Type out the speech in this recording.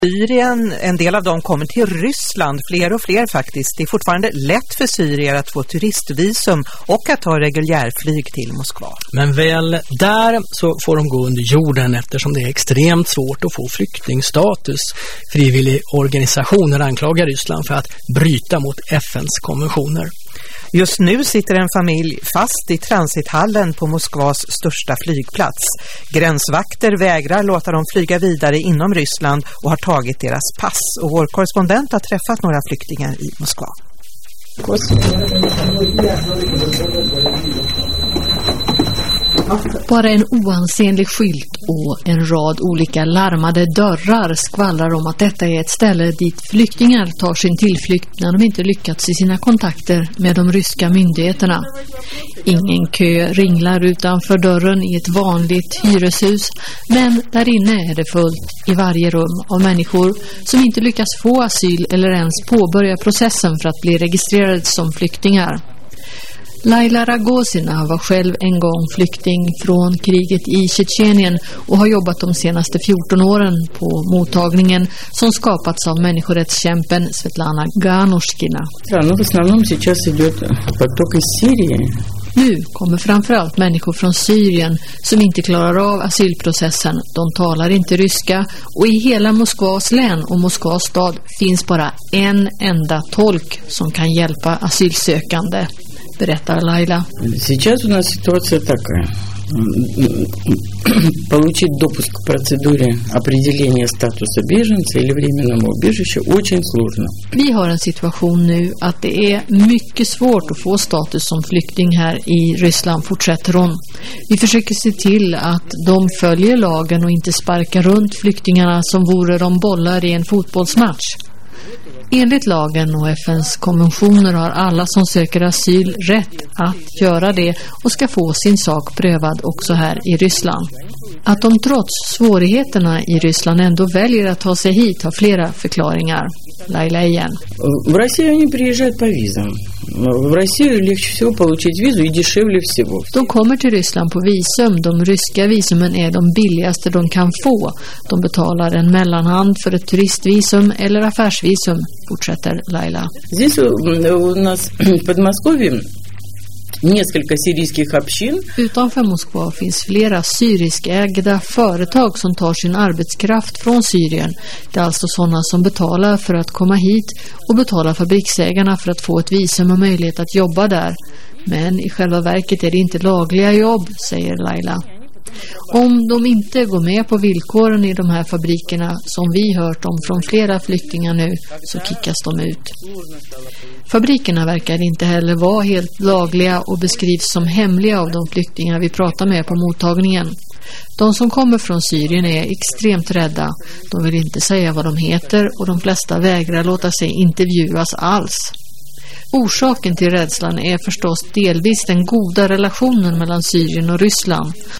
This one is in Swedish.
Syrien, en del av dem kommer till Ryssland, fler och fler faktiskt. Det är fortfarande lätt för syrier att få turistvisum och att ta reguljärflyg till Moskva. Men väl där så får de gå under jorden eftersom det är extremt svårt att få flyktingstatus. Frivilligorganisationer anklagar Ryssland för att bryta mot FNs konventioner. Just nu sitter en familj fast i transithallen på Moskvas största flygplats. Gränsvakter vägrar låta dem flyga vidare inom Ryssland och har tagit deras pass. Och vår korrespondent har träffat några flyktingar i Moskva. Bara en oansenlig skylt och en rad olika larmade dörrar skvallrar om att detta är ett ställe dit flyktingar tar sin tillflykt när de inte lyckats i sina kontakter med de ryska myndigheterna. Ingen kö ringlar utanför dörren i ett vanligt hyreshus, men där inne är det fullt i varje rum av människor som inte lyckas få asyl eller ens påbörja processen för att bli registrerade som flyktingar. Laila Ragosina var själv en gång flykting från kriget i Tjetjenien och har jobbat de senaste 14 åren på mottagningen som skapats av människorättskämpen Svetlana Ganushkina. Nu kommer framförallt människor från Syrien som inte klarar av asylprocessen. De talar inte ryska och i hela Moskvas län och Moskvas stad finns bara en enda tolk som kan hjälpa asylsökande, berättar Laila. Сейчас у нас ситуация такая. Получить допуск к процедуре определения статуса беженца или временного убежища очень сложно. Vi har en situation nu att det är mycket svårt att få status som flykting här i Ryssland, fortsätter hon. Vi försöker se till att de följer lagen och inte sparkar runt flyktingarna som vore de bollar i en fotbollsmatch. Enligt lagen och FNs konventioner har alla som söker asyl rätt att göra det och ska få sin sak prövad också här i Ryssland. Att de trots svårigheterna i Ryssland ändå väljer att ta sig hit har flera förklaringar. Laila igen. В Россию они приезжают по визам. В Россию легче всего получить визу и дешевле всего. De kommer till Ryssland på visum. De ryska visumen är de billigaste de kan få. De betalar en mellanhand för ett turistvisum eller affärsvisum, fortsätter Laila. Здесь у нас в Подмосковье несколько сирийских общин. Utanför Moskva finns flera syriskägda företag som tar sin arbetskraft från Syrien. Det är alltså sådana som betalar för att komma hit och betalar fabriksägarna för att få ett visum och möjlighet att jobba där. Men i själva verket är det inte lagliga jobb, säger Laila. Om de inte går med på villkoren i de här fabrikerna som vi hört om från flera flyktingar nu, så kickas de ut. Fabrikerna verkar inte heller vara helt lagliga och beskrivs som hemliga av de flyktingar vi pratar med på mottagningen. De som kommer från Syrien är extremt rädda. De vill inte säga vad de heter och de flesta vägrar låta sig intervjuas alls. Orsaken till rädslan är förstås delvis den goda relationen mellan Syrien och Ryssland.